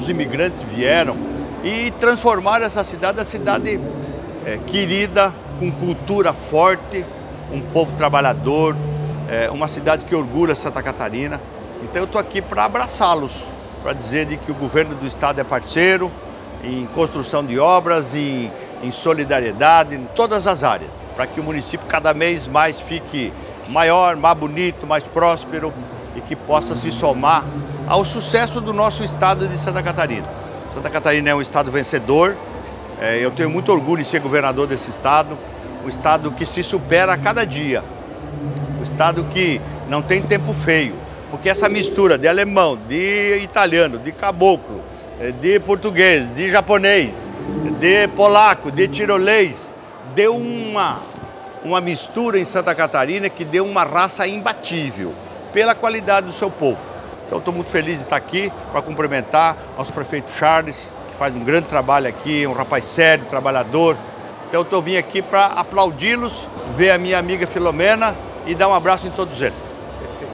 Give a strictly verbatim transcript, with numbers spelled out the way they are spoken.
os imigrantes vieram e transformaram essa cidade, a cidade é, querida, com cultura forte, um povo trabalhador, é, uma cidade que orgulha Santa Catarina. Então eu estou aqui para abraçá-los, para dizer de que o governo do estado é parceiro em construção de obras, em, em solidariedade, em todas as áreas, para que o município cada vez mais fique maior, mais bonito, mais próspero e que possa se somar ao sucesso do nosso estado de Santa Catarina. Santa Catarina é um estado vencedor, é, eu tenho muito orgulho em ser governador desse estado, um estado que se supera a cada dia, um estado que não tem tempo feio, porque essa mistura de alemão, de italiano, de caboclo, de português, de japonês, de polaco, de tirolês, deu uma, uma mistura em Santa Catarina que deu uma raça imbatível pela qualidade do seu povo. Então estou muito feliz de estar aqui para cumprimentar nosso prefeito Charles, que faz um grande trabalho aqui, é um rapaz sério, trabalhador. Então estou vindo aqui para aplaudi-los, ver a minha amiga Filomena e dar um abraço em todos eles.